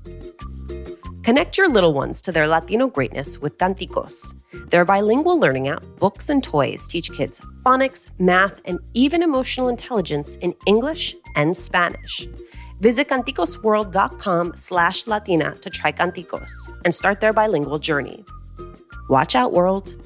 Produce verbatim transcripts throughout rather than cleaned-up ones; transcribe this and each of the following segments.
Connect your little ones to their Latino greatness with Canticos. Their bilingual learning app, books and toys teach kids phonics, math, and even emotional intelligence in English and Spanish. Visit canticosworld.com slash Latina to try Canticos and start their bilingual journey. Watch out, world.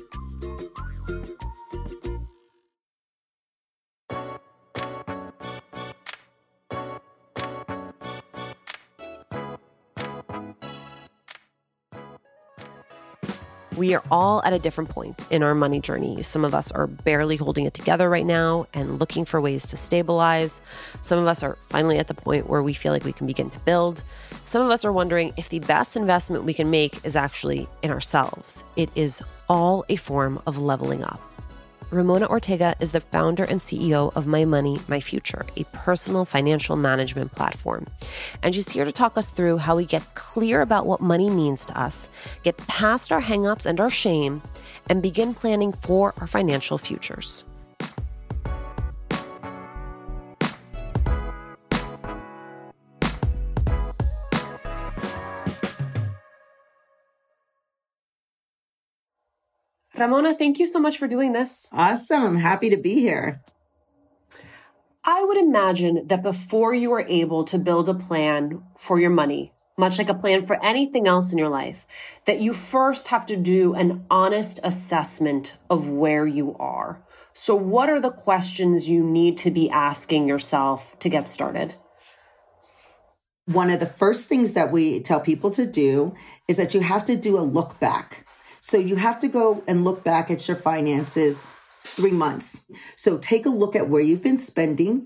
We are all at a different point in our money journey. Some of us are barely holding it together right now and looking for ways to stabilize. Some of us are finally at the point where we feel like we can begin to build. Some of us are wondering if the best investment we can make is actually in ourselves. It is all a form of leveling up. Ramona Ortega is the founder and C E O of My Money, My Future, a personal financial management platform. And she's here to talk us through how we get clear about what money means to us, get past our hangups and our shame, and begin planning for our financial futures. Ramona, thank you so much for doing this. Awesome. I'm happy to be here. I would imagine that before you are able to build a plan for your money, much like a plan for anything else in your life, that you first have to do an honest assessment of where you are. So what are the questions you need to be asking yourself to get started? One of the first things that we tell people to do is that you have to do a look back. So you have to go and look back at your finances three months. So take a look at where you've been spending.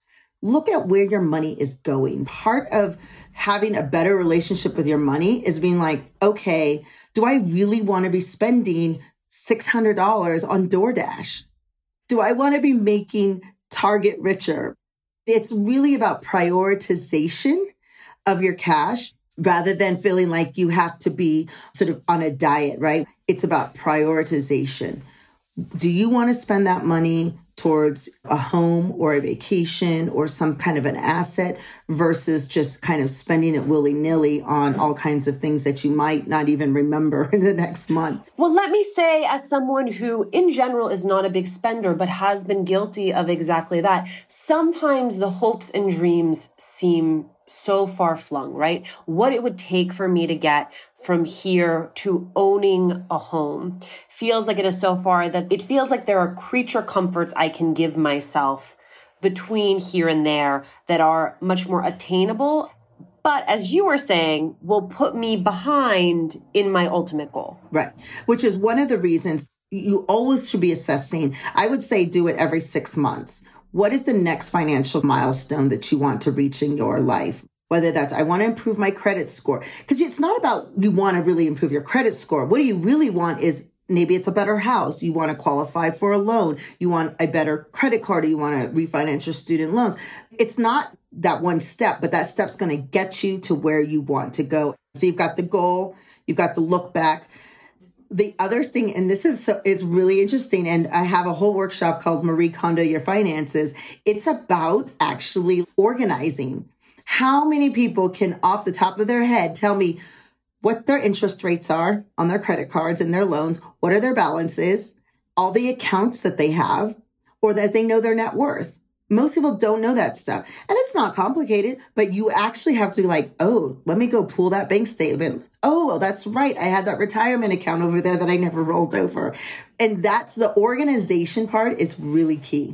Look at where your money is going. Part of having a better relationship with your money is being like, okay, do I really want to be spending six hundred dollars on DoorDash? Do I want to be making Target richer? It's really about prioritization of your cash, rather than feeling like you have to be sort of on a diet, right? It's about prioritization. Do you want to spend that money towards a home or a vacation or some kind of an asset versus just kind of spending it willy-nilly on all kinds of things that you might not even remember in the next month? Well, let me say, as someone who in general is not a big spender, but has been guilty of exactly that, sometimes the hopes and dreams seem so far flung, right? What it would take for me to get from here to owning a home feels like it is so far that it feels like there are creature comforts I can give myself between here and there that are much more attainable, but as you were saying, will put me behind in my ultimate goal. Right. Which is one of the reasons you always should be assessing. I would say do it every six months. What is the next financial milestone that you want to reach in your life? Whether that's, I want to improve my credit score. Because it's not about you want to really improve your credit score. What do you really want is maybe it's a better house. You want to qualify for a loan. You want a better credit card. Or you want to refinance your student loans. It's not that one step, but that step's going to get you to where you want to go. So you've got the goal. You've got the look back. The other thing, and this is so, is really interesting, and I have a whole workshop called Marie Kondo Your Finances. It's about actually organizing. How many people can, off the top of their head, tell me what their interest rates are on their credit cards and their loans? What are their balances? All the accounts that they have, or that they know their net worth. Most people don't know that stuff. And it's not complicated, but you actually have to like, oh, let me go pull that bank statement. Oh, well, that's right. I had that retirement account over there that I never rolled over. And that's the organization part is really key.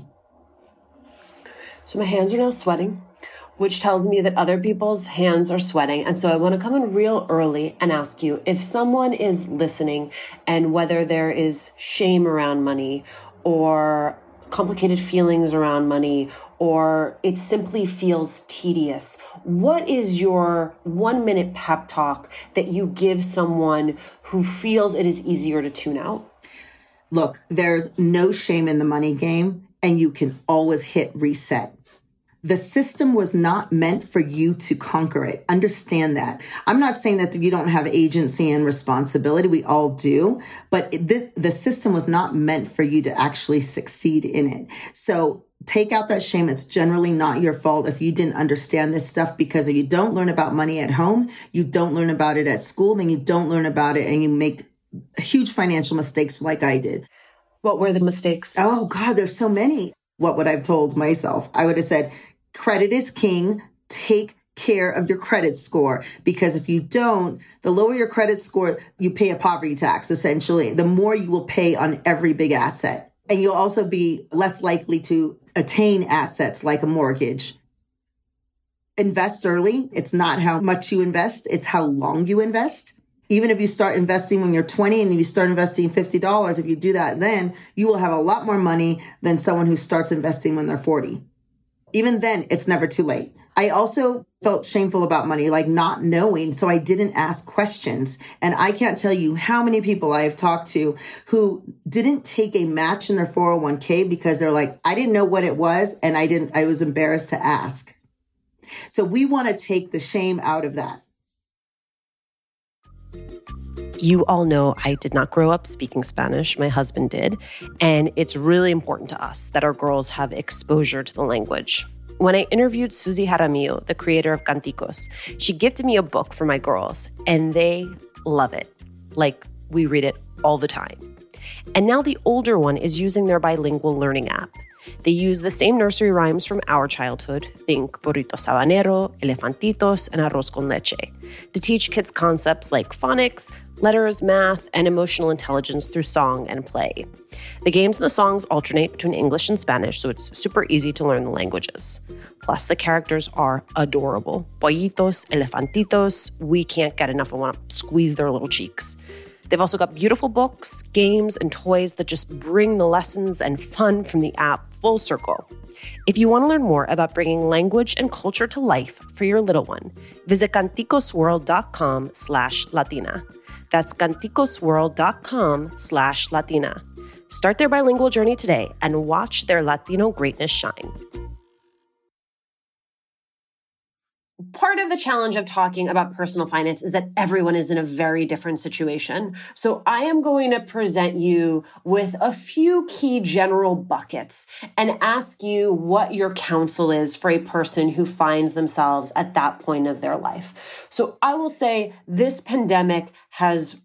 So my hands are now sweating, which tells me that other people's hands are sweating. And so I want to come in real early and ask you, if someone is listening and whether there is shame around money or complicated feelings around money, or it simply feels tedious, what is your one minute pep talk that you give someone who feels it is easier to tune out? Look, there's no shame in the money game, and you can always hit reset. The system was not meant for you to conquer it. Understand that. I'm not saying that you don't have agency and responsibility. We all do. But this, the system was not meant for you to actually succeed in it. So take out that shame. It's generally not your fault if you didn't understand this stuff, because if you don't learn about money at home, you don't learn about it at school, then you don't learn about it and you make huge financial mistakes like I did. What were the mistakes? Oh God, there's so many. What would I have told myself? I would have said, credit is king. Take care of your credit score, because if you don't, the lower your credit score, you pay a poverty tax, essentially. The more you will pay on every big asset. And you'll also be less likely to attain assets like a mortgage. Invest early. It's not how much you invest, it's how long you invest. Even if you start investing when you're twenty and you start investing fifty dollars, if you do that, then you will have a lot more money than someone who starts investing when they're forty. Even then, it's never too late. I also felt shameful about money, like not knowing. So I didn't ask questions. And I can't tell you how many people I have talked to who didn't take a match in their four oh one k because they're like, I didn't know what it was. And I didn't, I was embarrassed to ask. So we want to take the shame out of that. You all know I did not grow up speaking Spanish. My husband did. And it's really important to us that our girls have exposure to the language. When I interviewed Susie Jaramillo, the creator of Canticos, she gifted me a book for my girls, and they love it. Like, we read it all the time. And now the older one is using their bilingual learning app. They use the same nursery rhymes from our childhood, think burrito sabanero, elefantitos, and arroz con leche, to teach kids concepts like phonics, letters, math, and emotional intelligence through song and play. The games and the songs alternate between English and Spanish, so it's super easy to learn the languages. Plus, the characters are adorable. Pollitos, elefantitos, we can't get enough. I want to squeeze their little cheeks. They've also got beautiful books, games, and toys that just bring the lessons and fun from the app full circle. If you want to learn more about bringing language and culture to life for your little one, visit canticosworld.com slash Latina. That's canticosworld.com slash Latina. Start their bilingual journey today and watch their Latino greatness shine. Part of the challenge of talking about personal finance is that everyone is in a very different situation. So I am going to present you with a few key general buckets and ask you what your counsel is for a person who finds themselves at that point of their life. So I will say this pandemic has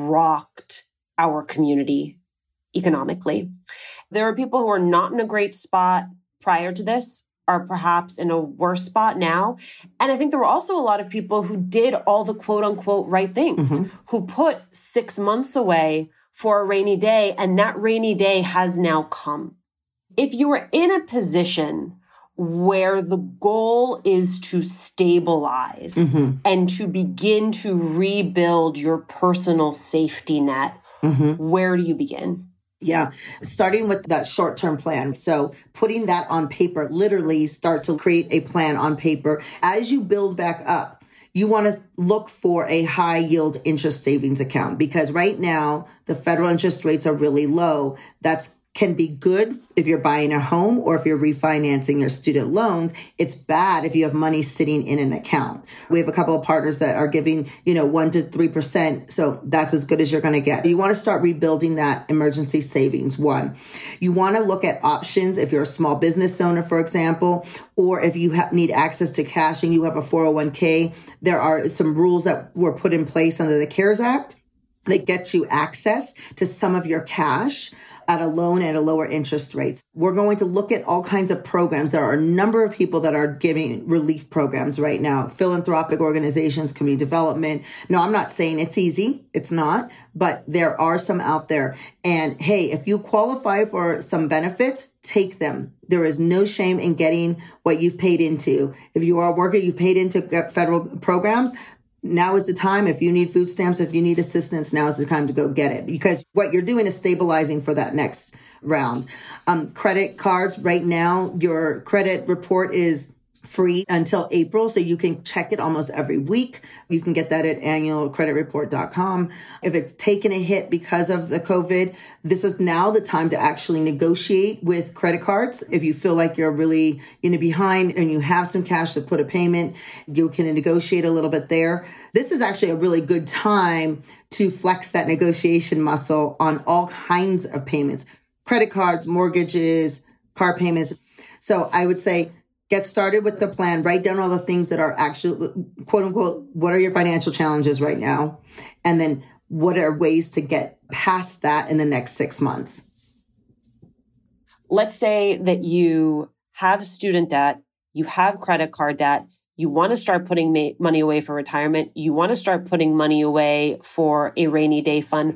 rocked our community economically. There are people who are not in a great spot prior to this, are perhaps in a worse spot now. And I think there were also a lot of people who did all the quote unquote right things, mm-hmm. who put six months away for a rainy day, and that rainy day has now come. If you are in a position where the goal is to stabilize mm-hmm. and to begin to rebuild your personal safety net, mm-hmm. where do you begin? Yeah, starting with that short-term plan. So putting that on paper, literally start to create a plan on paper. As you build back up, you want to look for a high yield interest savings account, because right now the federal interest rates are really low. That's can be good if you're buying a home or if you're refinancing your student loans. It's bad if you have money sitting in an account. We have a couple of partners that are giving, you know, one to three percent. So that's as good as you're going to get. You want to start rebuilding that emergency savings. One, you want to look at options if you're a small business owner, for example, or if you ha- need access to cash and you have a four oh one k. There are some rules that were put in place under the CARES Act that get you access to some of your cash at a loan at a lower interest rates. We're going to look at all kinds of programs. There are a number of people that are giving relief programs right now, philanthropic organizations, community development. No, I'm not saying it's easy. It's not, but there are some out there. And hey, if you qualify for some benefits, take them. There is no shame in getting what you've paid into. If you are a worker, you've paid into federal programs. Now is the time. If you need food stamps, if you need assistance, now is the time to go get it, because what you're doing is stabilizing for that next round. Um, credit cards right now, your credit report is free until April, so you can check it almost every week. You can get that at annual credit report dot com. If it's taken a hit because of the COVID, this is now the time to actually negotiate with credit cards. If you feel like you're really, you know, behind and you have some cash to put a payment, you can negotiate a little bit there. This is actually a really good time to flex that negotiation muscle on all kinds of payments, credit cards, mortgages, car payments. So I would say, get started with the plan, write down all the things that are actually, quote unquote, what are your financial challenges right now? And then what are ways to get past that in the next six months? Let's say that you have student debt, you have credit card debt, you want to start putting ma- money away for retirement, you want to start putting money away for a rainy day fund.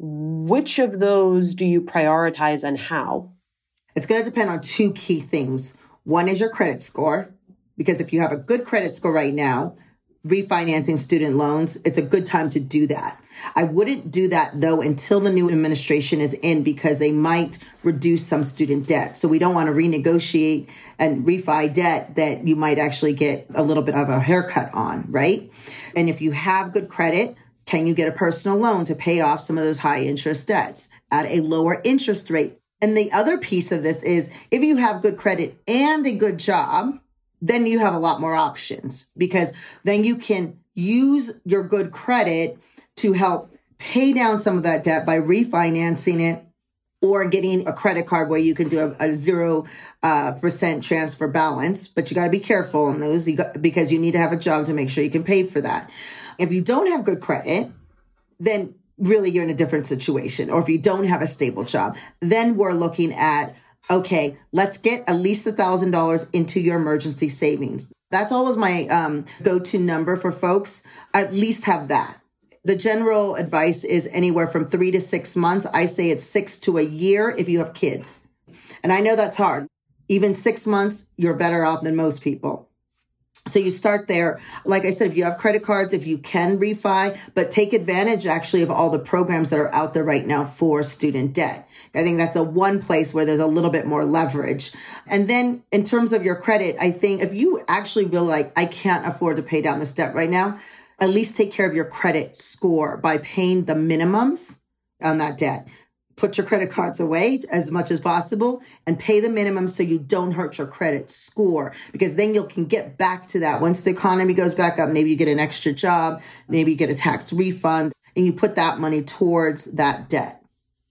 Which of those do you prioritize and how? It's going to depend on two key things. One is your credit score, because if you have a good credit score right now, refinancing student loans, it's a good time to do that. I wouldn't do that, though, until the new administration is in, because they might reduce some student debt. So we don't want to renegotiate and refi debt that you might actually get a little bit of a haircut on, right? And if you have good credit, can you get a personal loan to pay off some of those high interest debts at a lower interest rate? And the other piece of this is, if you have good credit and a good job, then you have a lot more options, because then you can use your good credit to help pay down some of that debt by refinancing it, or getting a credit card where you can do a, a zero uh, percent transfer balance. But you got to be careful on those, you got, because you need to have a job to make sure you can pay for that. If you don't have good credit, then really you're in a different situation. Or if you don't have a stable job, then we're looking at, okay, let's get at least a thousand dollars into your emergency savings. That's always my um, go-to number for folks. At least have that. The general advice is anywhere from three to six months. I say it's six to a year if you have kids. And I know that's hard. Even six months, you're better off than most people. So you start there. Like I said, if you have credit cards, if you can refi, but take advantage actually of all the programs that are out there right now for student debt. I think that's a one place where there's a little bit more leverage. And then in terms of your credit, I think if you actually feel like I can't afford to pay down this debt right now, at least take care of your credit score by paying the minimums on that debt. Put your credit cards away as much as possible and pay the minimum so you don't hurt your credit score, because then you can get back to that. Once the economy goes back up, maybe you get an extra job, maybe you get a tax refund, and you put that money towards that debt.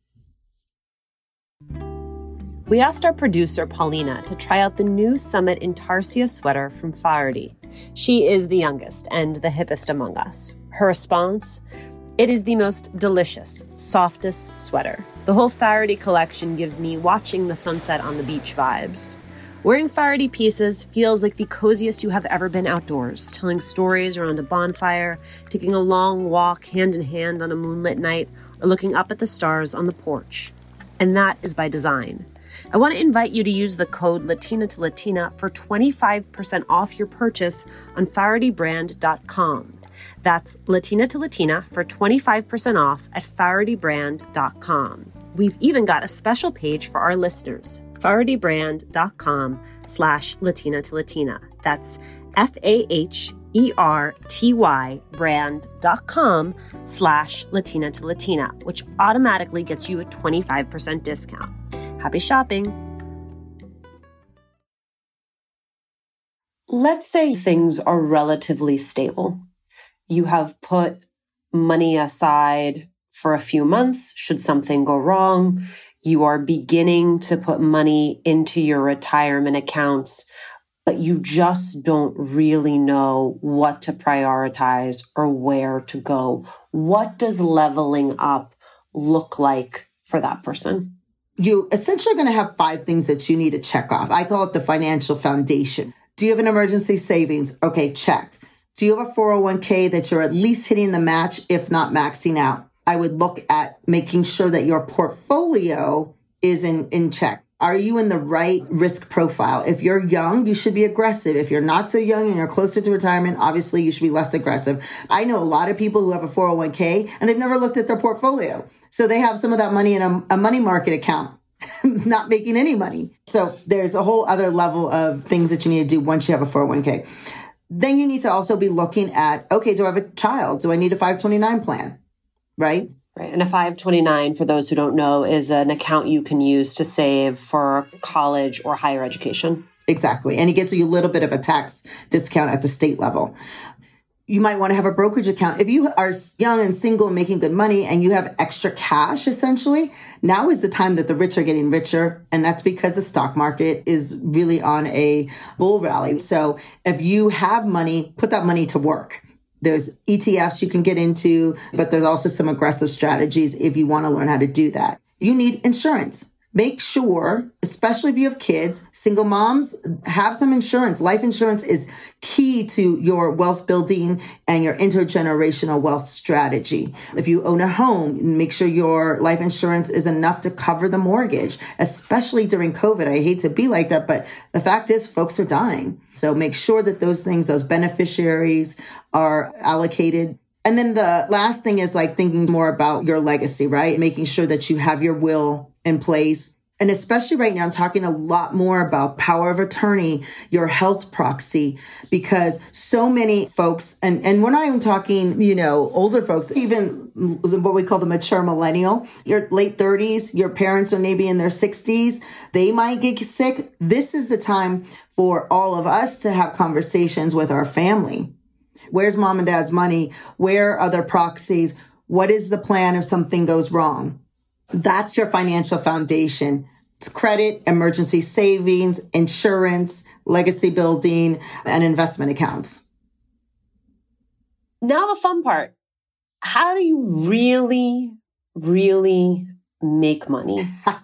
We asked our producer, Paulina, to try out the new Summit Intarsia sweater from Faherty. She is the youngest and the hippest among us. Her response? It is the most delicious, softest sweater. The whole Faherty collection gives me watching the sunset on the beach vibes. Wearing Faherty pieces feels like the coziest you have ever been outdoors, telling stories around a bonfire, taking a long walk hand in hand on a moonlit night, or looking up at the stars on the porch. And that is by design. I want to invite you to use the code Latina to Latina for twenty-five percent off your purchase on Faherty brand dot com. That's Latina to Latina for twenty-five percent off at Faherty brand dot com. We've even got a special page for our listeners, Faherty brand dot com slash Latina to Latina. That's F A H E R T Y brand dot com slash Latina to Latina, which automatically gets you a twenty-five percent discount. Happy shopping. Let's say things are relatively stable. You have put money aside for a few months should something go wrong. You are beginning to put money into your retirement accounts, but you just don't really know what to prioritize or where to go. What does leveling up look like for that person? You essentially are going to have five things that you need to check off. I call it the financial foundation. Do you have an emergency savings? Okay, check. Do you have a four oh one k that you're at least hitting the match, if not maxing out? I would look at making sure that your portfolio is in, in check. Are you in the right risk profile? If you're young, you should be aggressive. If you're not so young and you're closer to retirement, obviously you should be less aggressive. I know a lot of people who have a four oh one k and they've never looked at their portfolio. So they have some of that money in a, a money market account, not making any money. So there's a whole other level of things that you need to do once you have a four oh one k. Then you need to also be looking at, okay, do I have a child? Do I need a five twenty-nine plan? Right? Right. And a five twenty-nine, for those who don't know, is an account you can use to save for college or higher education. Exactly. And it gets you a little bit of a tax discount at the state level. You might want to have a brokerage account. If you are young and single and making good money and you have extra cash, essentially, now is the time that the rich are getting richer. And that's because the stock market is really on a bull rally. So if you have money, put that money to work. There's E T Fs you can get into, but there's also some aggressive strategies if you want to learn how to do that. You need insurance. Make sure, especially if you have kids, single moms, have some insurance. Life insurance is key to your wealth building and your intergenerational wealth strategy. If you own a home, make sure your life insurance is enough to cover the mortgage, especially during COVID. I hate to be like that, but the fact is folks are dying. So make sure that those things, those beneficiaries are allocated. And then the last thing is like thinking more about your legacy, right? Making sure that you have your will in place. And especially right now, I'm talking a lot more about power of attorney, your health proxy, because so many folks, and, and we're not even talking, you know, older folks, even what we call the mature millennial, your late thirties, your parents are maybe in their sixties, they might get sick. This is the time for all of us to have conversations with our family. Where's mom and dad's money? Where are their proxies? What is the plan if something goes wrong? That's your financial foundation. It's credit, emergency savings, insurance, legacy building, and investment accounts. Now the fun part. How do you really, really make money?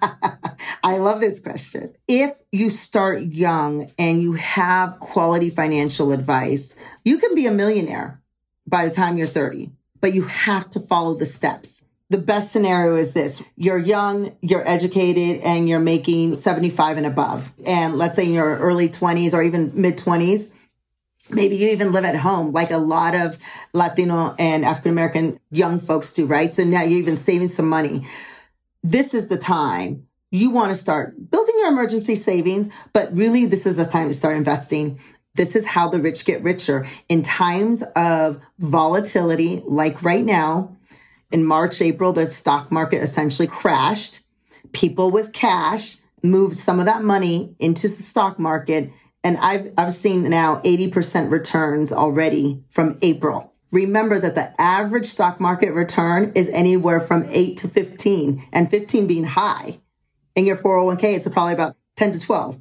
I love this question. If you start young and you have quality financial advice, you can be a millionaire by the time you're thirty, but you have to follow the steps. The best scenario is this. You're young, you're educated, and you're making seventy-five and above. And let's say in your early twenties or even mid twenties, maybe you even live at home like a lot of Latino and African-American young folks do, right? So now you're even saving some money. This is the time you want to start building your emergency savings, but really this is the time to start investing. This is how the rich get richer. In times of volatility, like right now, in March, April, the stock market essentially crashed. People with cash moved some of that money into the stock market. And I've, I've seen now eighty percent returns already from April. Remember that the average stock market return is anywhere from eight to fifteen, and fifteen being high. In your four oh one k, it's probably about ten to twelve.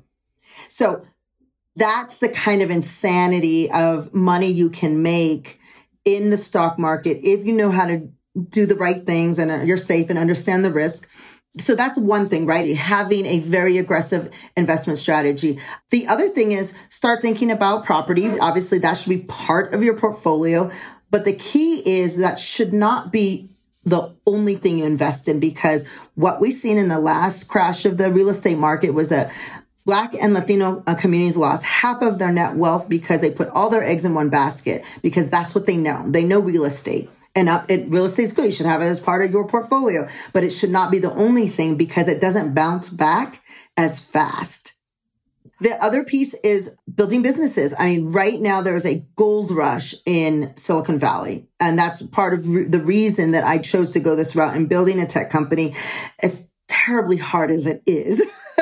So that's the kind of insanity of money you can make in the stock market if you know how to do the right things and you're safe and understand the risk. So that's one thing, right? Having a very aggressive investment strategy. The other thing is start thinking about property. Obviously, that should be part of your portfolio. But the key is that should not be the only thing you invest in, because what we've seen in the last crash of the real estate market was that Black and Latino communities lost half of their net wealth because they put all their eggs in one basket, because that's what they know. They know real estate. And uh, it, real estate is good. You should have it as part of your portfolio, but it should not be the only thing because it doesn't bounce back as fast. The other piece is building businesses. I mean, right now there's a gold rush in Silicon Valley. And that's part of re- the reason that I chose to go this route in building a tech company. As terribly hard as it is,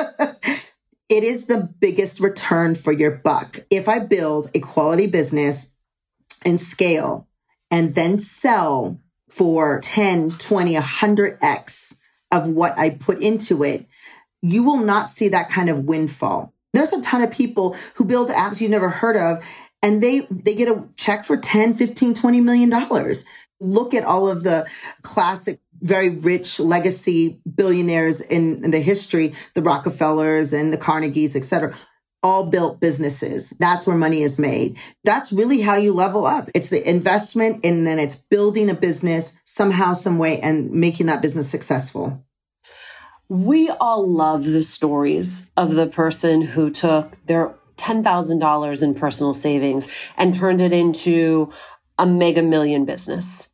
it is the biggest return for your buck. If I build a quality business and scale, and then sell for ten, twenty, one hundred x of what I put into it, you will not see that kind of windfall. There's a ton of people who build apps you've never heard of, and they, they get a check for ten, fifteen, twenty million dollars. Look at all of the classic, very rich legacy billionaires in, in the history, the Rockefellers and the Carnegies, et cetera. All built businesses. That's where money is made. That's really how you level up. It's the investment, and then it's building a business somehow, some way, and making that business successful. We all love the stories of the person who took their ten thousand dollars in personal savings and turned it into a mega million business.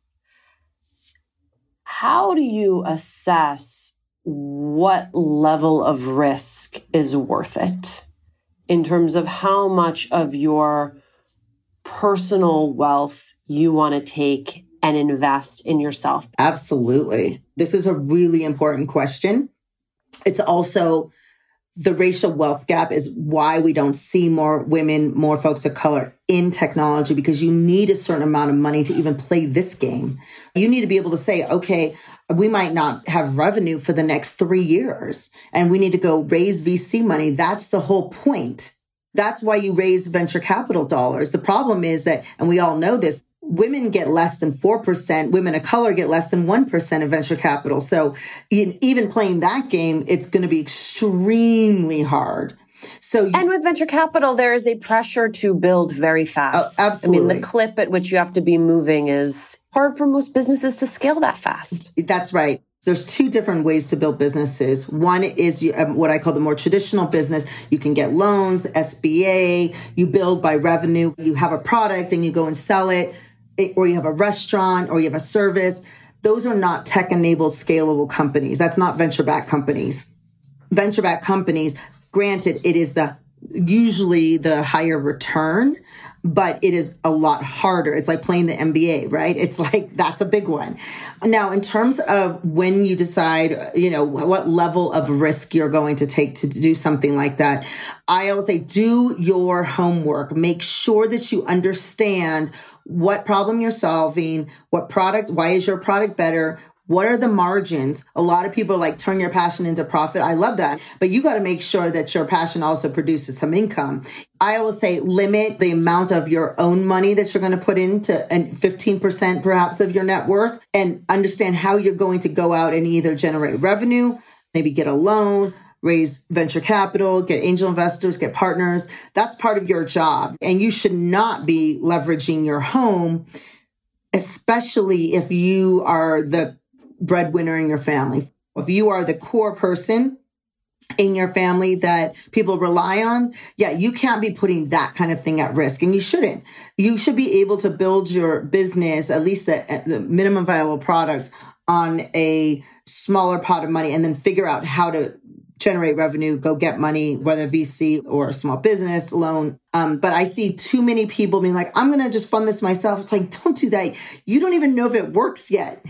How do you assess what level of risk is worth it in terms of how much of your personal wealth you want to take and invest in yourself? Absolutely. This is a really important question. It's also the racial wealth gap is why we don't see more women, more folks of color in technology, because you need a certain amount of money to even play this game. You need to be able to say, okay, we might not have revenue for the next three years and we need to go raise V C money. That's the whole point. That's why you raise venture capital dollars. The problem is that, and we all know this, women get less than four percent. Women of color get less than one percent of venture capital. So even playing that game, it's going to be extremely hard. So, you, and with venture capital, there is a pressure to build very fast. Oh, absolutely. I mean, the clip at which you have to be moving is hard for most businesses to scale that fast. That's right. There's two different ways to build businesses. One is you, um, what I call the more traditional business. You can get loans, S B A, you build by revenue. You have a product and you go and sell it, or you have a restaurant or you have a service. Those are not tech-enabled, scalable companies. That's not venture-backed companies. Venture-backed companies, granted, it is the usually the higher return, but it is a lot harder. It's like playing the N B A, right? It's like, that's a big one. Now, in terms of when you decide, you know, what level of risk you're going to take to do something like that, I always say, do your homework. Make sure that you understand what problem you're solving, what product, why is your product better? What are the margins? A lot of people are like, turn your passion into profit. I love that. But you got to make sure that your passion also produces some income. I always say limit the amount of your own money that you're going to put into and fifteen percent perhaps of your net worth, and understand how you're going to go out and either generate revenue, maybe get a loan, raise venture capital, get angel investors, get partners. That's part of your job. And you should not be leveraging your home, especially if you are the breadwinner in your family. If you are the core person in your family that people rely on, yeah, you can't be putting that kind of thing at risk, and you shouldn't. You should be able to build your business, at least the, the minimum viable product, on a smaller pot of money, and then figure out how to generate revenue, go get money, whether V C or a small business loan. Um, but I see too many people being like, I'm going to just fund this myself. It's like, don't do that. You don't even know if it works yet.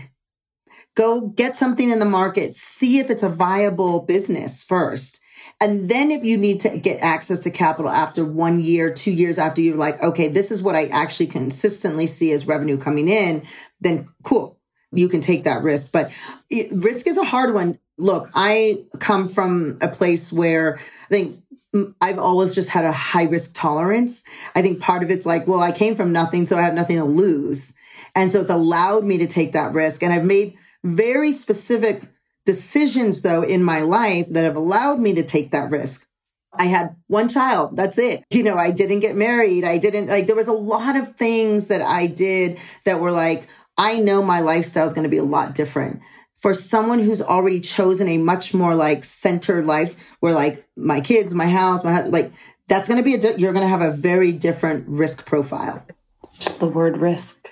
Go get something in the market, see if it's a viable business first. And then if you need to get access to capital after one year, two years after you're like, okay, this is what I actually consistently see as revenue coming in, then cool, you can take that risk. But it, risk is a hard one. Look, I come from a place where I think I've always just had a high risk tolerance. I think part of it's like, well, I came from nothing, so I have nothing to lose. And so it's allowed me to take that risk. And I've made very specific decisions, though, in my life that have allowed me to take that risk. I had one child. That's it. You know, I didn't get married. I didn't like, there was a lot of things that I did that were like, I know my lifestyle is going to be a lot different. For someone who's already chosen a much more like centered life where like my kids, my house, my like, that's going to be, a, you're going to have a very different risk profile. Just the word risk.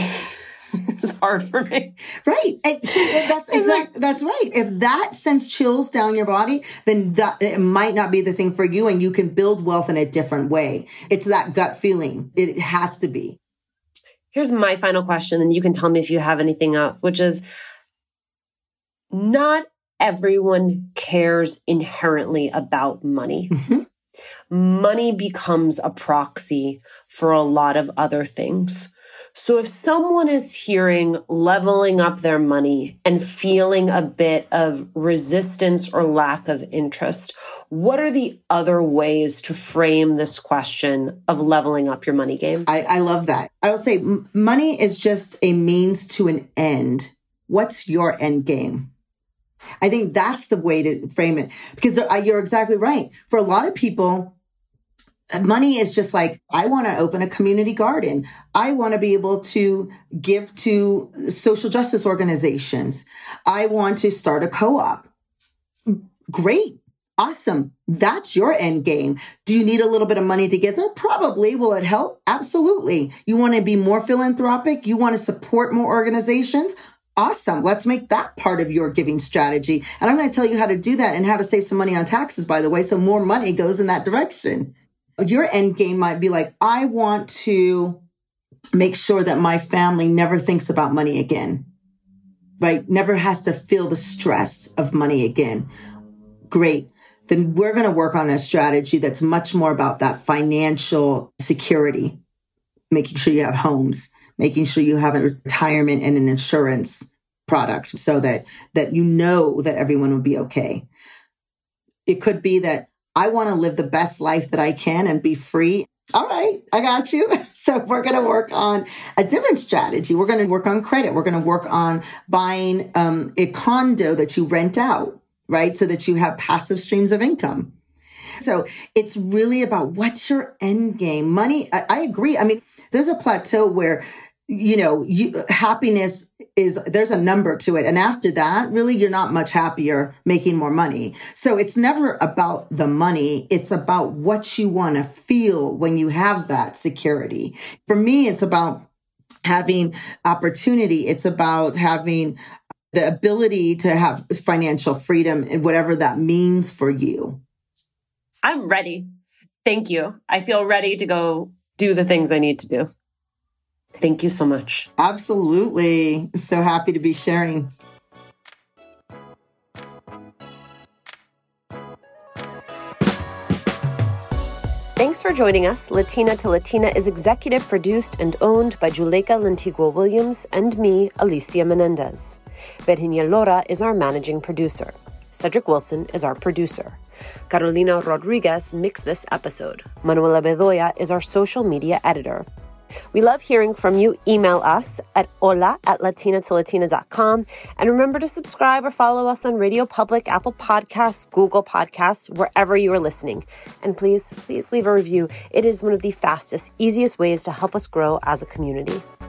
It's hard for me. Right. And see, that's exactly, that's right. If that sends chills down your body, then that, it might not be the thing for you, and you can build wealth in a different way. It's that gut feeling. It has to be. Here's my final question, and you can tell me if you have anything else, which is, not everyone cares inherently about money. Mm-hmm. Money becomes a proxy for a lot of other things. So if someone is hearing leveling up their money and feeling a bit of resistance or lack of interest, what are the other ways to frame this question of leveling up your money game? I, I love that. I will say m- money is just a means to an end. What's your end game? I think that's the way to frame it, because the, uh, you're exactly right. For a lot of people, money is just like, I want to open a community garden. I want to be able to give to social justice organizations. I want to start a co-op. Great. Awesome. That's your end game. Do you need a little bit of money to get there? Probably. Will it help? Absolutely. You want to be more philanthropic? You want to support more organizations? Awesome. Let's make that part of your giving strategy. And I'm going to tell you how to do that and how to save some money on taxes, by the way, so more money goes in that direction. Your end game might be like, I want to make sure that my family never thinks about money again, right? Never has to feel the stress of money again. Great. then we're going to work on a strategy that's much more about that financial security, making sure you have homes, making sure you have a retirement and an insurance product so that, that you know that everyone will be okay. It could be that I want to live the best life that I can and be free. All right, I got you. So we're going to work on a different strategy. We're going to work on credit. We're going to work on buying um, a condo that you rent out, right? So that you have passive streams of income. So it's really about what's your end game. Money, I, I agree. I mean, there's a plateau where, you know, you, happiness is, there's a number to it. And after that, really, you're not much happier making more money. So it's never about the money. It's about what you want to feel when you have that security. For me, it's about having opportunity. It's about having the ability to have financial freedom and whatever that means for you. I'm ready. Thank you. I feel ready to go do the things I need to do. Thank you so much. Absolutely. I'm so happy to be sharing. Thanks for joining us. Latina to Latina is executive produced and owned by Juleka Lantigua Williams and me, Alicia Menendez. Virginia Lora is our managing producer. Cedric Wilson is our producer. Carolina Rodriguez mixed this episode. Manuela Bedoya is our social media editor. We love hearing from you. Email us at hola at latina to latina dot com. And remember to subscribe or follow us on Radio Public, Apple Podcasts, Google Podcasts, wherever you are listening. And please, please leave a review. It is one of the fastest, easiest ways to help us grow as a community.